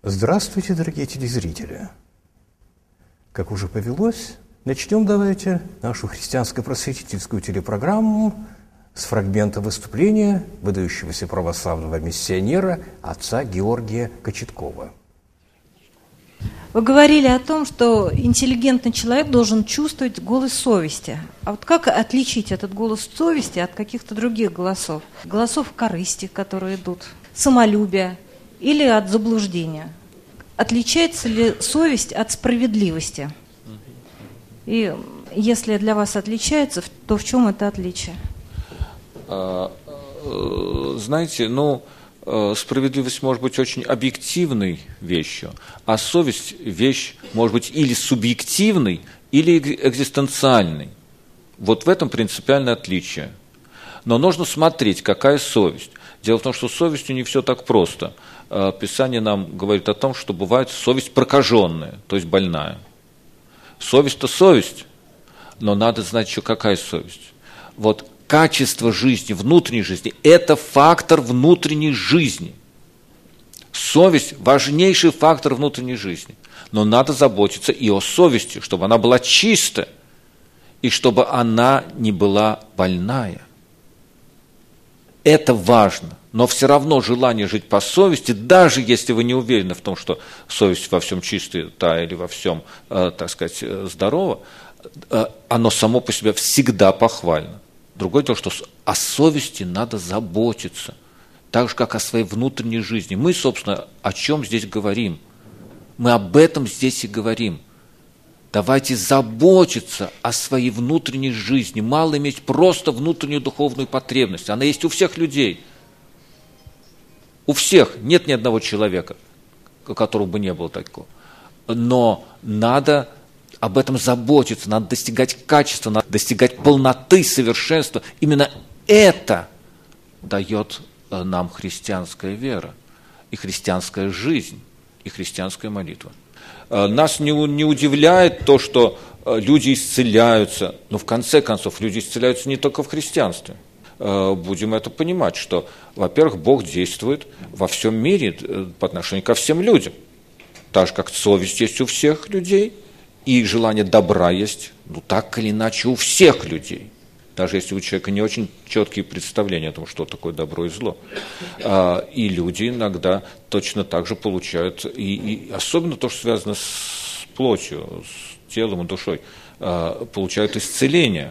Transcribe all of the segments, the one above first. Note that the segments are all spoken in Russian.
Здравствуйте, дорогие телезрители! Как уже повелось, начнем давайте нашу христианско-просветительскую телепрограмму с фрагмента выступления выдающегося православного миссионера отца Георгия Кочеткова. Вы говорили о том, что интеллигентный человек должен чувствовать голос совести. А вот как отличить этот голос совести от каких-то других голосов? Голосов корысти, которые идут, самолюбия или от заблуждения? Отличается ли совесть от справедливости? И если для вас отличается, то в чем это отличие? Знаете, справедливость может быть очень объективной вещью, а совесть вещь может быть или субъективной, или экзистенциальной. Вот в этом принципиальное отличие. Но нужно смотреть, какая совесть. Дело в том, что с совестью не все так просто. Писание нам говорит о том, что бывает совесть прокаженная, то есть больная. Совесть-то совесть, но надо знать еще, какая совесть. Вот качество жизни, внутренней жизни – это фактор внутренней жизни. Совесть – важнейший фактор внутренней жизни. Но надо заботиться и о совести, чтобы она была чистая, и чтобы она не была больная. Это важно. Но все равно желание жить по совести, даже если вы не уверены в том, что совесть во всем чистая или во всем, здорова, оно само по себе всегда похвально. Другое дело, что о совести надо заботиться, так же, как о своей внутренней жизни. Мы, собственно, о чем здесь говорим? Мы об этом здесь и говорим. Давайте заботиться о своей внутренней жизни. Мало иметь просто внутреннюю духовную потребность. Она есть у всех людей. У всех. Нет ни одного человека, у которого бы не было такого. Но надо об этом заботиться, надо достигать качества, надо достигать полноты, совершенства. Именно это дает нам христианская вера, и христианская жизнь, и христианская молитва. Нас не удивляет то, что люди исцеляются, но в конце концов люди исцеляются не только в христианстве. Будем это понимать, что, во-первых, Бог действует во всем мире по отношению ко всем людям. Так же, как совесть есть у всех людей, и желание добра есть, так или иначе, у всех людей. Даже если у человека не очень четкие представления о том, что такое добро и зло. И люди иногда точно так же получают, и особенно то, что связано с плотью, с телом и душой, получают исцеление.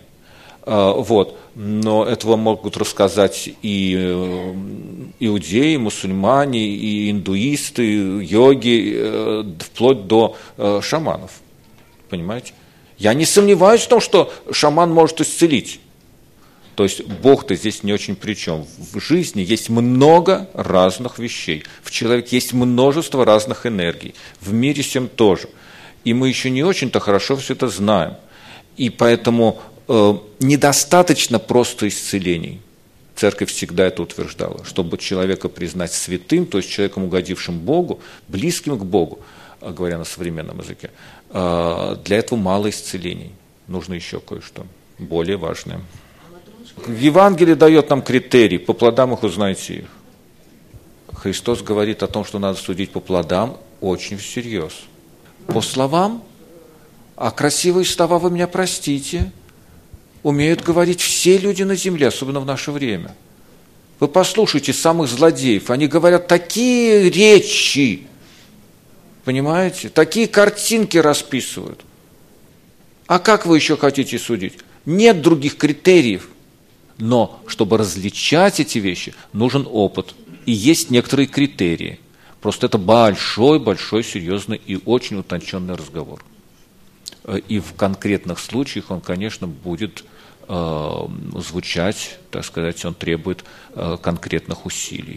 Но этого могут рассказать и иудеи, и мусульмане, и индуисты, и йоги, вплоть до шаманов. Понимаете? Я не сомневаюсь в том, что шаман может исцелить. То есть Бог-то здесь не очень при чем. В жизни есть много разных вещей. В человеке есть множество разных энергий. В мире всем тоже. И мы еще не очень-то хорошо все это знаем. И поэтому недостаточно просто исцелений. Церковь всегда это утверждала. Чтобы человека признать святым, то есть человеком, угодившим Богу, близким к Богу, говоря на современном языке, для этого мало исцелений. Нужно еще кое-что более важное. Евангелие дает нам критерии, по плодам их узнаете их. Христос говорит о том, что надо судить по плодам очень всерьез. По словам, а красивые слова вы меня простите, умеют говорить все люди на земле, особенно в наше время. Вы послушайте самых злодеев, они говорят такие речи, понимаете, такие картинки расписывают. А как вы еще хотите судить? Нет других критериев. Но, чтобы различать эти вещи, нужен опыт. И есть некоторые критерии. Просто это большой, серьезный и очень утонченный разговор. И в конкретных случаях он, конечно, будет звучать, так сказать, он требует конкретных усилий.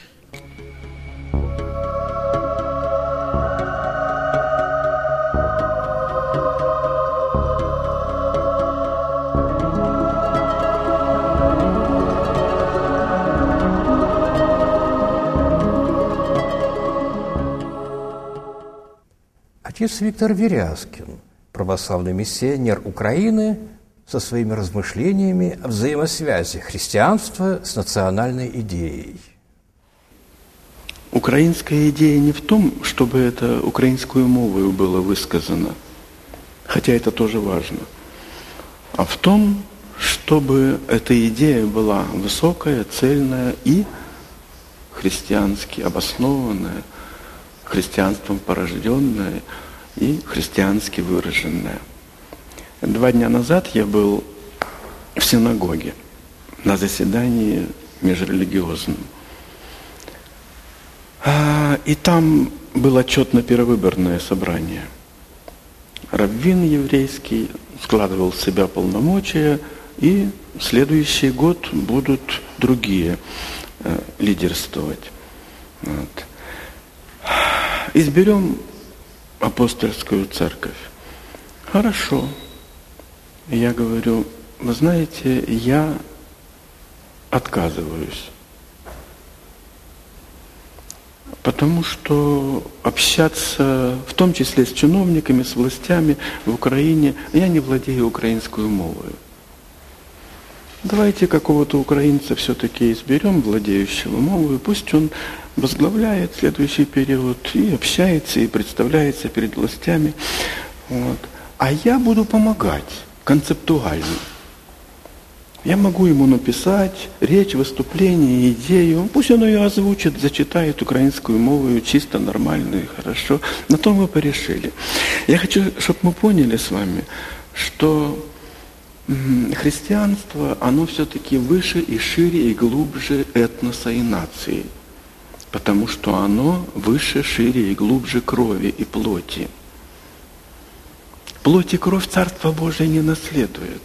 Отец Виктор Верязкин, православный миссионер Украины, со своими размышлениями о взаимосвязи христианства с национальной идеей. Украинская идея не в том, чтобы это украинскую мовою было высказано, хотя это тоже важно, а в том, чтобы эта идея была высокая, цельная и христиански обоснованная, христианством порожденная и христиански выраженная. 2 дня назад я был в синагоге на заседании межрелигиозном. И там было отчетно-перевыборное собрание. Раввин еврейский складывал в себя полномочия, и в следующий год будут другие лидерствовать. Вот. Изберем апостольскую церковь. Хорошо. Я говорю, вы знаете, я отказываюсь. Потому что общаться, в том числе с чиновниками, с властями в Украине, я не владею украинскую мовою. Давайте какого-то украинца все-таки изберем, владеющего мовою, пусть он возглавляет следующий период и общается, и представляется перед властями. Вот. А я буду помогать концептуально. Я могу ему написать речь, выступление, идею. Пусть он ее озвучит, зачитает украинскую мову чисто, нормально и хорошо. На том мы порешили. Я хочу, чтобы мы поняли с вами, что христианство, оно все-таки выше и шире и глубже этноса и нации. Потому что оно выше, шире и глубже крови и плоти. Плоть и кровь Царство Божие не наследует.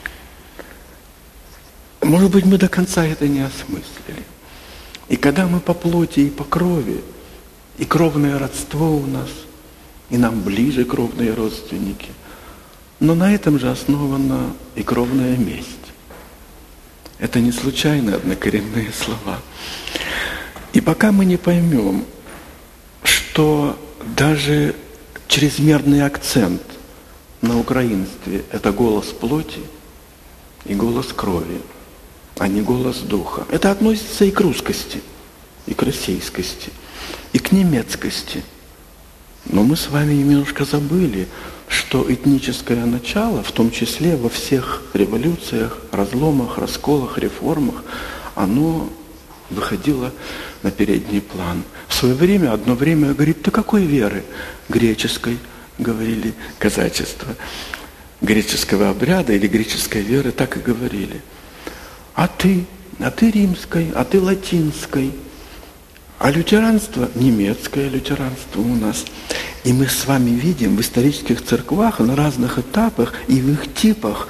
Может быть, мы до конца это не осмыслили. И когда мы по плоти и по крови, и кровное родство у нас, и нам ближе кровные родственники, но на этом же основана и кровная месть. Это не случайно однокоренные слова. И пока мы не поймем, что даже чрезмерный акцент на украинстве – это голос плоти и голос крови, а не голос духа. Это относится и к русскости, и к российскости, и к немецкости. Но мы с вами немножко забыли, что этническое начало, в том числе во всех революциях, разломах, расколах, реформах, оно выходило на передний план. В свое время, одно время говорит, ты какой веры? Греческой, говорили, казачество. Греческого обряда или греческой веры так и говорили. А ты римской, а ты латинской. А лютеранство, немецкое лютеранство у нас. И мы с вами видим в исторических церквах на разных этапах и в их типах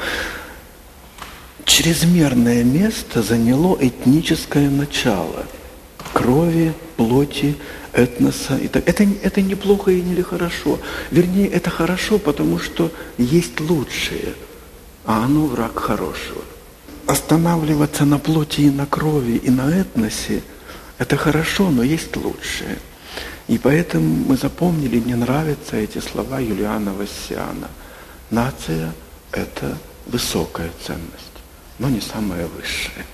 чрезмерное место заняло этническое начало крови, плоти, этноса. Это не плохо и не хорошо. Вернее, это хорошо, потому что есть лучшее, а оно враг хорошего. Останавливаться на плоти и на крови и на этносе – это хорошо, но есть лучшее. И поэтому мы запомнили, мне нравятся эти слова Юлиана Вассиана. Нация – это высокая ценность, но не самая высшая.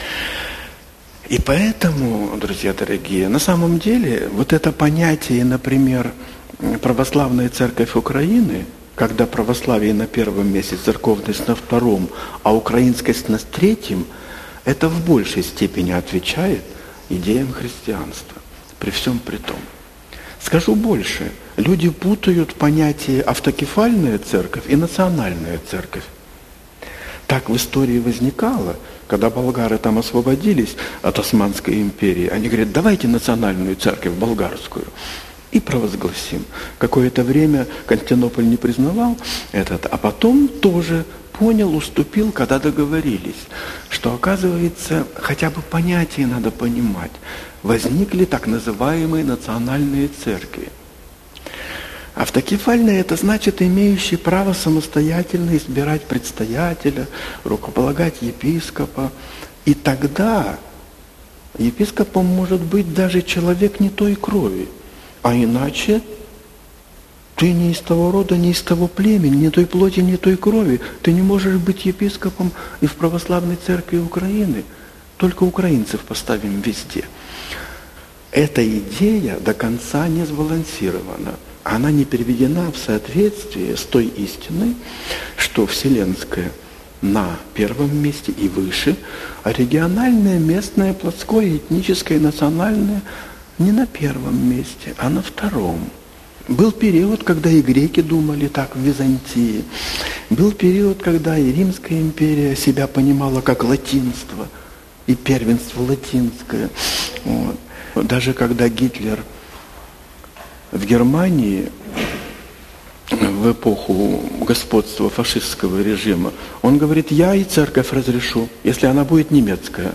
И поэтому, друзья дорогие, на самом деле вот это понятие, например, православная церковь Украины, когда православие на первом месте, церковность на втором, а украинскость на третьем, это в большей степени отвечает идеям христианства, при всем при том. Скажу больше, люди путают понятие автокефальная церковь и национальная церковь. Так в истории возникало, когда болгары там освободились от Османской империи, они говорят, давайте национальную церковь болгарскую и провозгласим. Какое-то время Константинополь не признавал этот, а потом тоже понял, уступил, когда договорились, что, оказывается, хотя бы понятие надо понимать. Возникли так называемые национальные церкви. Автокефальные – это значит, имеющий право самостоятельно избирать предстоятеля, рукополагать епископа. И тогда епископом может быть даже человек не той крови, а иначе ты не из того рода, не из того племени, не той плоти, не той крови. Ты не можешь быть епископом и в православной церкви Украины. Только украинцев поставим везде. эта идея до конца не сбалансирована. Она не переведена в соответствие с той истиной, что вселенское на первом месте и выше, а региональное, местное, плотское, этническое, национальное не на первом месте, а на втором. Был период, когда и греки думали так в Византии. Был период, когда и Римская империя себя понимала как латинство и первенство латинское. Вот. Даже когда Гитлер в Германии в эпоху господства фашистского режима, он говорит: я и церковь разрешу, если она будет немецкая.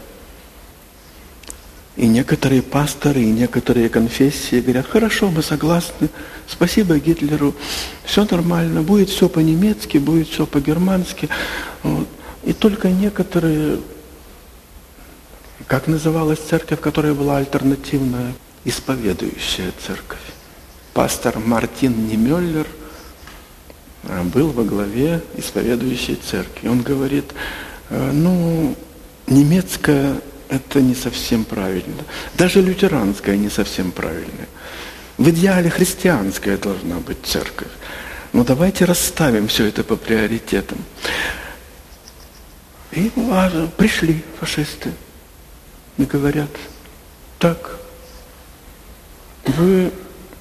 И некоторые пасторы, и некоторые конфессии говорят: хорошо, мы согласны, спасибо Гитлеру, все нормально, будет все по-немецки, будет все по-германски. Вот. И только некоторые, как называлась церковь, которая была альтернативная, исповедующая церковь. Пастор Мартин Немеллер был во главе исповедующей церкви. Он говорит: немецкая – это не совсем правильно. Даже лютеранская не совсем правильная. В идеале христианская должна быть церковь. Но давайте расставим все это по приоритетам. И пришли фашисты и говорят: так, вы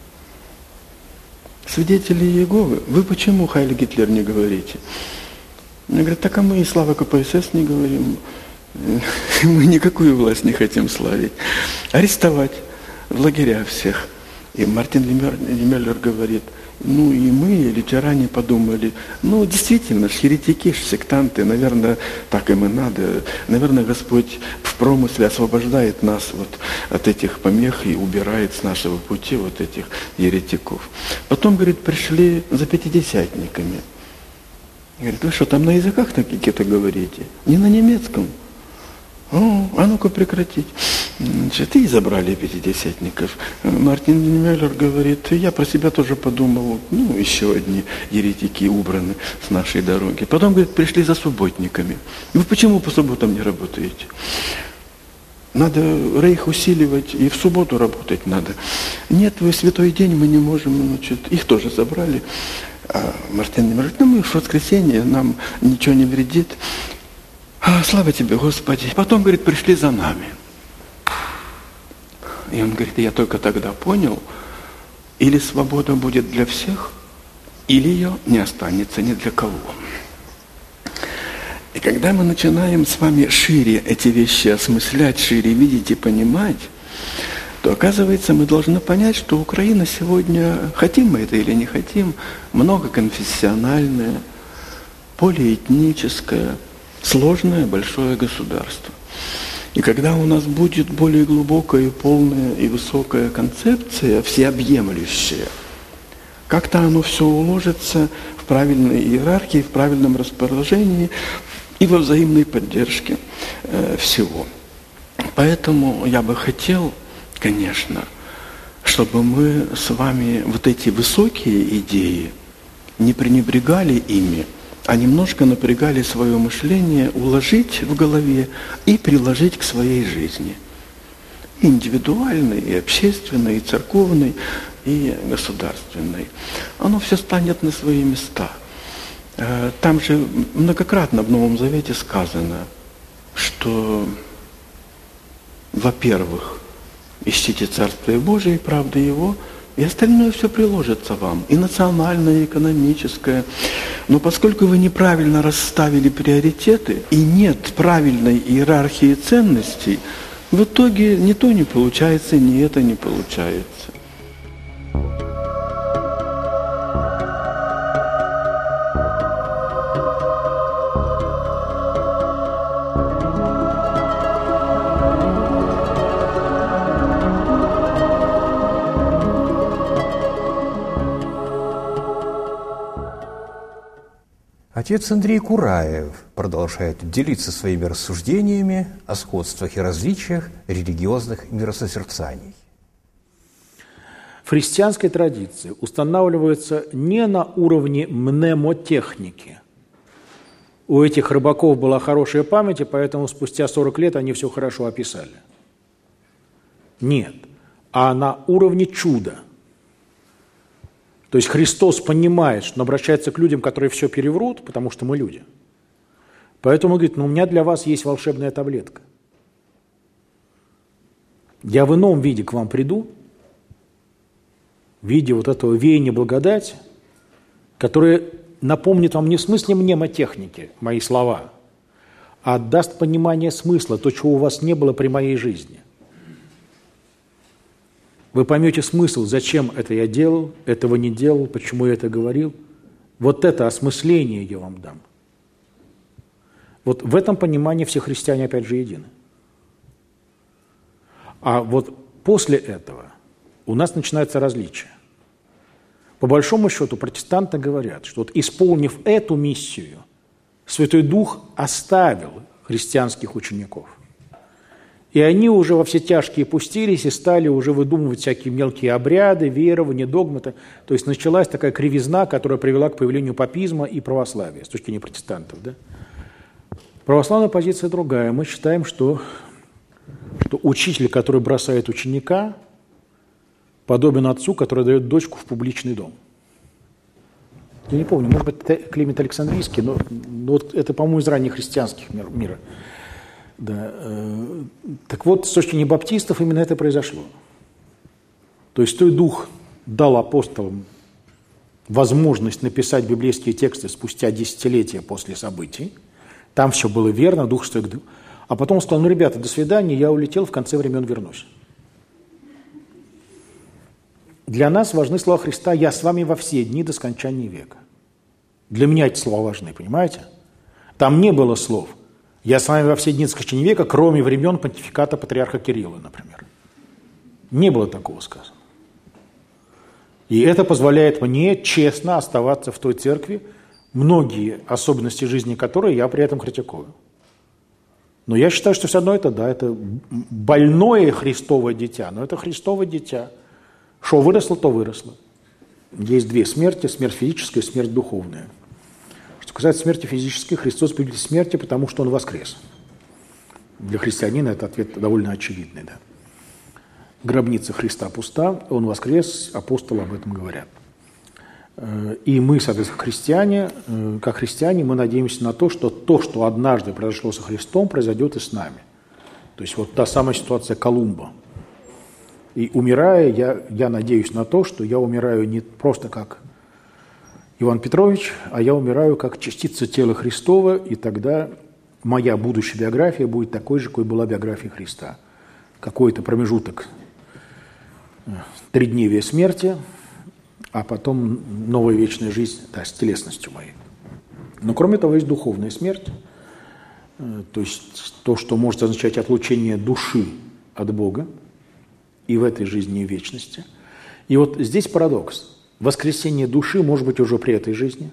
свидетели Иеговы, вы почему Хайль Гитлер не говорите? Они говорят: так, а мы и слава КПСС не говорим. Мы никакую власть не хотим славить. Арестовать, в лагеря всех. И Мартин Немеллер говорит: и мы, лютеране, подумали, действительно, еретики, сектанты, наверное, так им и надо. Наверное, Господь в промысле освобождает нас вот от этих помех и убирает с нашего пути вот этих еретиков. Потом, говорит, пришли за пятидесятниками. Говорит: вы что, там на языках какие-то говорите? Не на немецком. А ну-ка прекратить. Значит, и забрали пятидесятников. Мартин Немеллер говорит: я про себя тоже подумал, еще одни еретики убраны с нашей дороги. Потом, говорит, пришли за субботниками. Вы почему по субботам не работаете? Надо рейх усиливать, и в субботу работать надо. Нет, вы святой день, мы не можем, их тоже забрали. А Мартин Немеллер: мы в воскресенье, нам ничего не вредит. Слава тебе, Господи. Потом, говорит, пришли за нами. И он говорит: я только тогда понял, или свобода будет для всех, или ее не останется ни для кого. И когда мы начинаем с вами шире эти вещи осмыслять, шире видеть и понимать, то, оказывается, мы должны понять, что Украина сегодня, хотим мы это или не хотим, многоконфессиональная, полиэтническая, сложное большое государство. И когда у нас будет более глубокая, полная и высокая концепция, всеобъемлющая, как-то оно все уложится в правильной иерархии, в правильном расположении и во взаимной поддержке всего. Поэтому я бы хотел, конечно, чтобы мы с вами вот эти высокие идеи не пренебрегали ими, а немножко напрягали свое мышление, уложить в голове и приложить к своей жизни. И индивидуальной, и общественной, и церковной, и государственной. Оно все станет на свои места. Там же многократно в Новом Завете сказано, что, во-первых, ищите Царствие Божие и правды Его, и остальное все приложится вам, и национальное, и экономическое. Но поскольку вы неправильно расставили приоритеты, и нет правильной иерархии ценностей, в итоге ни то не получается, ни это не получается. Отец Андрей Кураев продолжает делиться своими рассуждениями о сходствах и различиях религиозных миросозерцаний. В христианской традиции устанавливаются не на уровне мнемотехники. У этих рыбаков была хорошая память, и поэтому спустя 40 лет они все хорошо описали. Нет. а на уровне чуда. То есть Христос понимает, что он обращается к людям, которые все переврут, потому что мы люди. Поэтому он говорит, у меня для вас есть волшебная таблетка. Я в ином виде к вам приду, в виде вот этого веяния благодати, которое напомнит вам не в смысле мнемотехники мои слова, а даст понимание смысла, то, чего у вас не было при моей жизни. Вы поймете смысл, зачем это я делал, этого не делал, почему я это говорил. Вот это осмысление я вам дам. Вот в этом понимании все христиане опять же едины. А вот после этого у нас начинается различие. По большому счету протестанты говорят, что вот исполнив эту миссию, Святой Дух оставил христианских учеников. И они уже во все тяжкие пустились и стали уже выдумывать всякие мелкие обряды, верования, догмы. То есть началась такая кривизна, которая привела к появлению папизма и православия с точки зрения протестантов. Да? Православная позиция другая. Мы считаем, что учитель, который бросает ученика, подобен отцу, который дает дочку в публичный дом. Я не помню, может быть, Климент Александрийский, но вот это, по-моему, из ранних христианских мира. Да. Так вот, с точки зрения баптистов именно это произошло. То есть Святой Дух дал апостолам возможность написать библейские тексты спустя десятилетия после событий. Там все было верно, Дух Святой. А потом он сказал, ребята, до свидания, я улетел, в конце времен вернусь. Для нас важны слова Христа «Я с вами во все дни до скончания века». Для меня эти слова важны, понимаете? Там не было слов «Я с вами во все дни до скончания века», кроме времен понтификата патриарха Кирилла, например. Не было такого сказано. И это позволяет мне честно оставаться в той церкви, многие особенности жизни которой я при этом критикую. Но я считаю, что все равно это больное Христово дитя, но это Христово дитя. Что выросло, то выросло. Есть две смерти, смерть физическая и смерть духовная. Что касается смерти физической, Христос победил смерти, потому что Он воскрес. Для христианина это ответ довольно очевидный. Да? Гробница Христа пуста, Он воскрес, апостолы об этом говорят. И мы, соответственно, как христиане, мы надеемся на то, что однажды произошло со Христом, произойдет и с нами. То есть вот та самая ситуация Колумба. И умирая, я надеюсь на то, что я умираю не просто как Иван Петрович, а я умираю как частица тела Христова, и тогда моя будущая биография будет такой же, какой была биография Христа. Какой-то промежуток тридневия смерти, а потом новая вечная жизнь, да, с телесностью моей. Но кроме того, есть духовная смерть, то есть то, что может означать отлучение души от Бога, и в этой жизни, и в вечности. И вот здесь парадокс. Воскресение души может быть уже при этой жизни.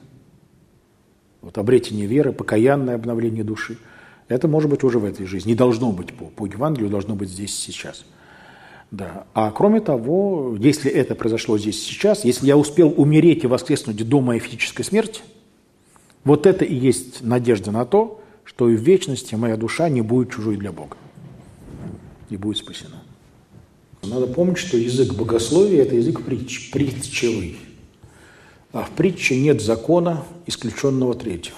Вот обретение веры, покаянное обновление души. Это может быть уже в этой жизни. Не должно быть по Евангелию, должно быть здесь сейчас. Да. А кроме того, если это произошло здесь сейчас, если я успел умереть и воскреснуть до моей физической смерти, вот это и есть надежда на то, что и в вечности моя душа не будет чужой для Бога. И будет спасена. Надо помнить, что язык богословия – это язык притчевый. А в притче нет закона, исключенного третьего.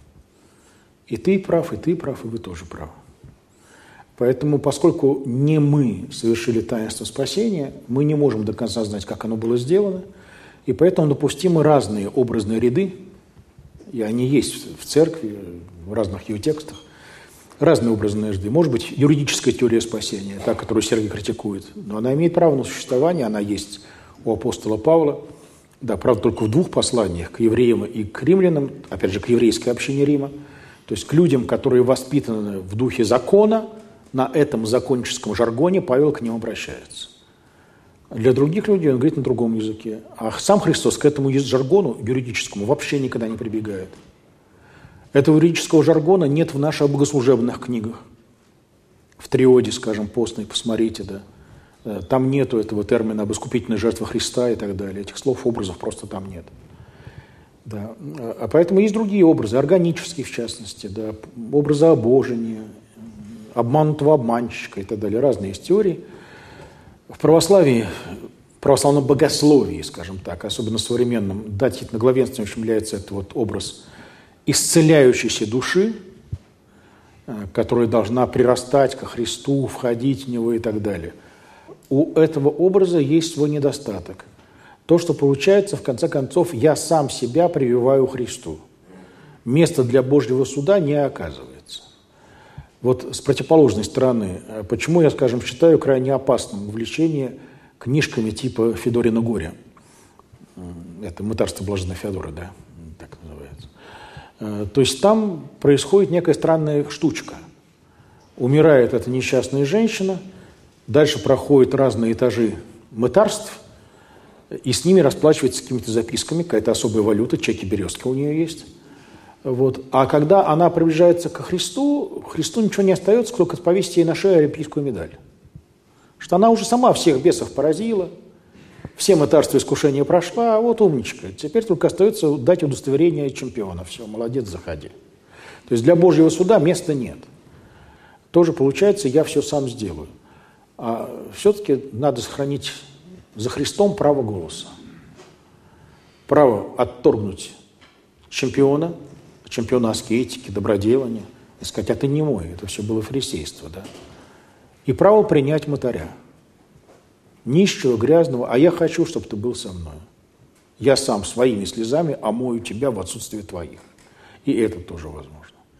И ты прав, и вы тоже правы. Поэтому, поскольку не мы совершили таинство спасения, мы не можем до конца знать, как оно было сделано, и поэтому допустимы разные образные ряды, и они есть в церкви, в разных ее текстах, разные образные ряды. Может быть, юридическая теория спасения, та, которую Сергий критикует, но она имеет право на существование, она есть у апостола Павла, да, правда, только в двух посланиях, к евреям и к римлянам, опять же, к еврейской общине Рима, то есть к людям, которые воспитаны в духе закона, на этом законническом жаргоне Павел к ним обращается. Для других людей он говорит на другом языке. А сам Христос к этому жаргону юридическому вообще никогда не прибегает. Этого юридического жаргона нет в наших богослужебных книгах. В Триоде, скажем, постной, посмотрите, да. Там нету этого термина об искупительной жертве Христа и так далее. Этих слов, образов просто там нет. Да. А поэтому есть другие образы, органические в частности, да, образы обожения, обманутого обманщика и так далее. Разные есть теории. В православии, православном богословии, скажем так, особенно современном, действительно главенствующим является этот вот образ исцеляющейся души, которая должна прирастать ко Христу, входить в Него и так далее. У этого образа есть свой недостаток. То, что получается, в конце концов, я сам себя прививаю Христу. Места для Божьего суда не оказывается. Вот с противоположной стороны, почему я, скажем, считаю крайне опасным увлечение книжками типа «Федорина горе». Это «Мытарство блаженного Феодора», да, так называется. То есть там происходит некая странная штучка. Умирает эта несчастная женщина, дальше проходят разные этажи мытарств, и с ними расплачивается какими-то записками, какая-то особая валюта, чеки-березки у нее есть. Вот. А когда она приближается ко Христу, Христу ничего не остается, только повесить ей на шею олимпийскую медаль. Что она уже сама всех бесов поразила, все мытарства искушения прошла, а вот умничка. Теперь только остается дать удостоверение чемпиона. Все, молодец, заходи. То есть для Божьего суда места нет. Тоже получается, я все сам сделаю. А все-таки надо сохранить за Христом право голоса. Право отторгнуть чемпиона аскетики, доброделания, и сказать, а ты не мой, это все было фарисейство, да? И право принять мытаря. Нищего, грязного, а я хочу, чтобы ты был со мной. Я сам своими слезами омою тебя в отсутствие твоих. И это тоже возможно.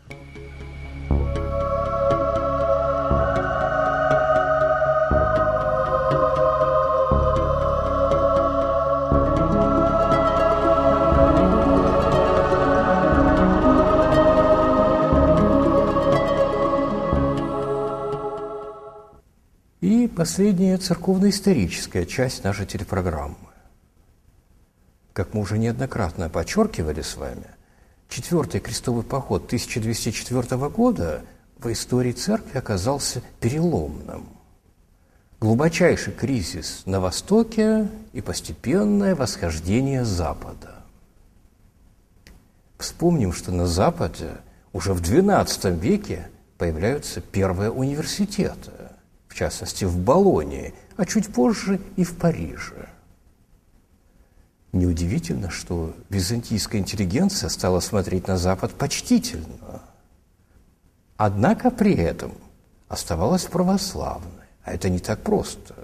И последняя церковно-историческая часть нашей телепрограммы. Как мы уже неоднократно подчеркивали с вами, Четвертый крестовый поход 1204 года в истории церкви оказался переломным. Глубочайший кризис на Востоке и постепенное восхождение Запада. Вспомним, что на Западе уже в XII веке появляются первые университеты, в частности в Болонии, а чуть позже и в Париже. Неудивительно, что византийская интеллигенция стала смотреть на Запад почтительно. Однако при этом оставалась православной, а это не так просто.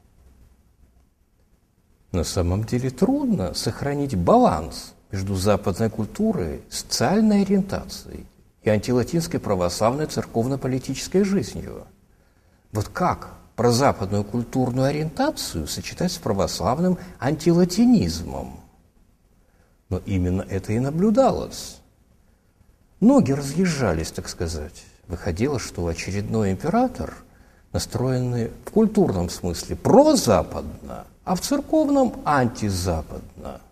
На самом деле трудно сохранить баланс между западной культурой, социальной ориентацией и антилатинской православной церковно-политической жизнью. Вот как прозападную культурную ориентацию сочетать с православным антилатинизмом? Но именно это и наблюдалось. Ноги разъезжались, так сказать. Выходило, что очередной император, настроенный в культурном смысле прозападно, а в церковном антизападно.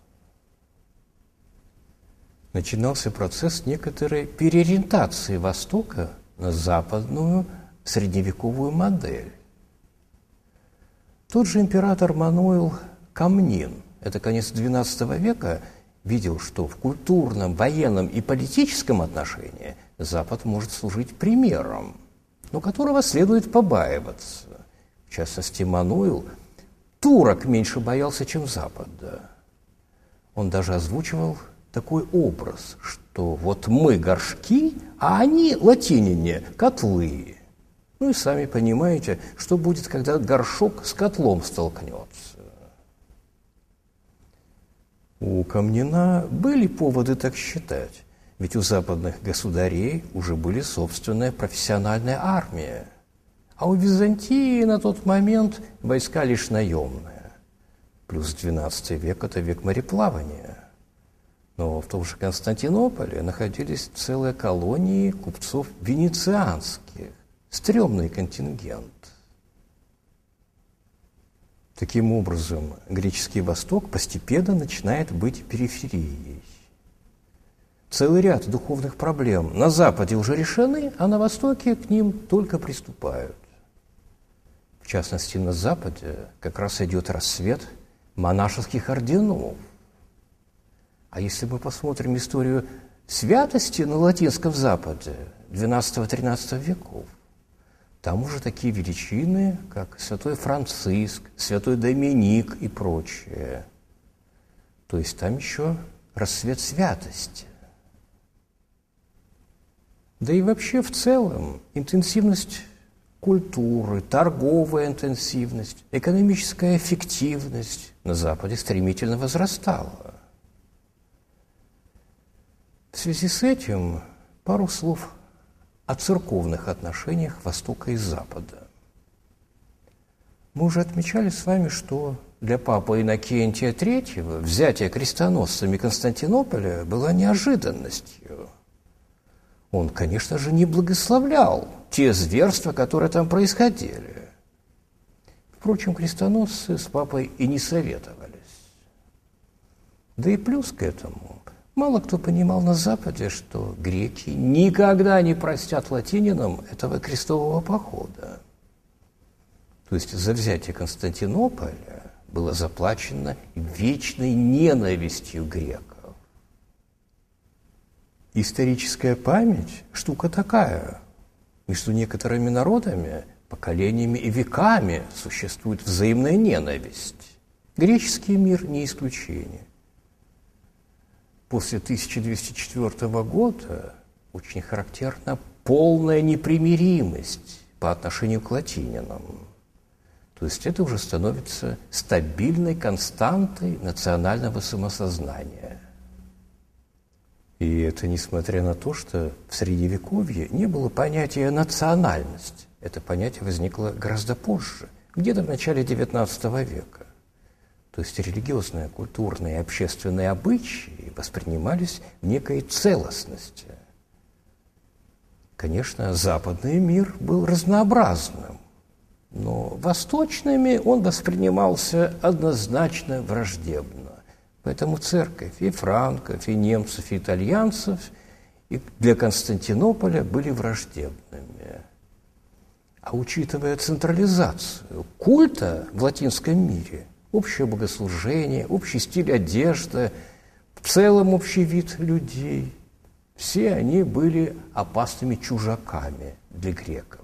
Начинался процесс некоторой переориентации Востока на западную средневековую модель. Тот же император Мануил Комнин, это конец XII века, видел, что в культурном, военном и политическом отношении Запад может служить примером, но которого следует побаиваться. В частности, Мануил турок меньше боялся, чем Запада. Он даже озвучивал такой образ, что вот мы горшки, а они, латиняне, котлы. Ну и сами понимаете, что будет, когда горшок с котлом столкнется. У Комнина были поводы так считать, ведь у западных государей уже были собственная профессиональная армия, а у Византии на тот момент войска лишь наемные. Плюс XII век – это век мореплавания. Но в том же Константинополе находились целые колонии купцов венецианских, стрёмный контингент. Таким образом, греческий Восток постепенно начинает быть периферией. Целый ряд духовных проблем на Западе уже решены, а на Востоке к ним только приступают. В частности, на Западе как раз идет рассвет монашеских орденов. А если мы посмотрим историю святости на Латинском Западе XII-XIII веков, Там уже такие величины, как святой Франциск, святой Доминик и прочее. То есть там еще расцвет святости. Да и вообще в целом интенсивность культуры, торговая интенсивность, экономическая эффективность на Западе стремительно возрастала. В связи с этим пару слов о церковных отношениях Востока и Запада. Мы уже отмечали с вами, что для папы Иннокентия III взятие крестоносцами Константинополя было неожиданностью. Он, конечно же, не благословлял те зверства, которые там происходили. Впрочем, крестоносцы с папой и не советовались. Да и плюс к этому, мало кто понимал на Западе, что греки никогда не простят латининам этого крестового похода. То есть за взятие Константинополя было заплачено вечной ненавистью греков. Историческая память – штука такая. Между некоторыми народами, поколениями и веками существует взаимная ненависть. Греческий мир не исключение. После 1204 года очень характерна полная непримиримость по отношению к латининам. То есть это уже становится стабильной константой национального самосознания. И это несмотря на то, что в Средневековье не было понятия национальность. Это понятие возникло гораздо позже, где-то в начале XIX века. То есть религиозные, культурные и общественные обычаи воспринимались в некой целостности. Конечно, западный мир был разнообразным, но восточными он воспринимался однозначно враждебно. Поэтому церковь и франков, и немцев, и итальянцев и для Константинополя были враждебными. А учитывая централизацию культа в латинском мире, общее богослужение, общий стиль одежды, в целом общий вид людей, все они были опасными чужаками для греков.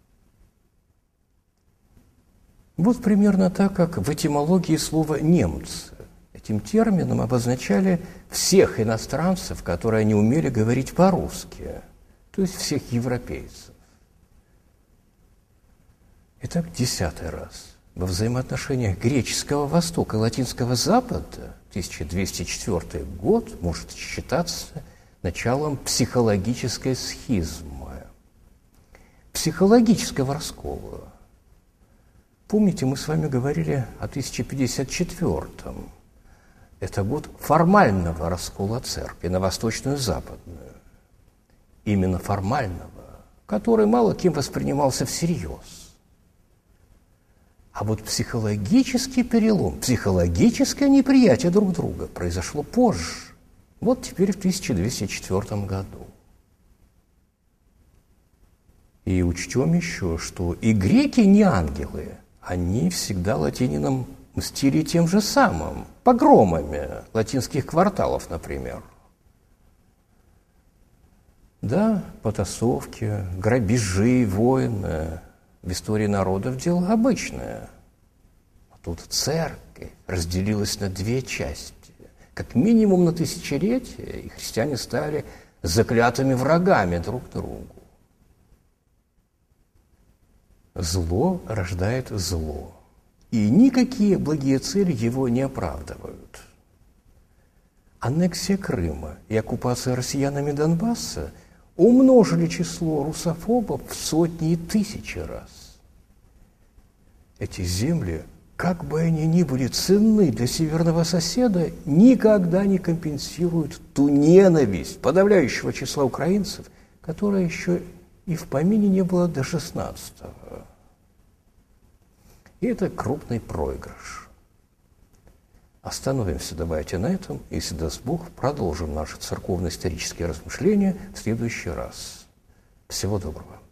Вот примерно так, как в этимологии слова «немцы». Этим термином обозначали всех иностранцев, которые не умели говорить по-русски, то есть всех европейцев. Итак, 10-й раз. Во взаимоотношениях греческого Востока и латинского Запада 1204 год может считаться началом психологической схизмы, психологического раскола. Помните, мы с вами говорили о 1054-м. Это год формального раскола церкви на восточную и западную. Именно формального, который мало кем воспринимался всерьез. А вот психологический перелом, психологическое неприятие друг друга произошло позже. Вот теперь в 1204 году. И учтем еще, что и греки не ангелы, они всегда латининам мстили тем же самым, погромами латинских кварталов, например. Да, потасовки, грабежи, войны в истории народов дело обычное. А тут церковь разделилась на две части. Как минимум на тысячелетия, и христиане стали заклятыми врагами друг другу. Зло рождает зло. И никакие благие цели его не оправдывают. Аннексия Крыма и оккупация россиянами Донбасса умножили число русофобов в сотни и тысячи раз. Эти земли, как бы они ни были ценны для северного соседа, никогда не компенсируют ту ненависть подавляющего числа украинцев, которая еще и в помине не было до 16-го. И это крупный проигрыш. Остановимся давайте на этом, и, если даст Бог, продолжим наши церковно-исторические размышления в следующий раз. Всего доброго.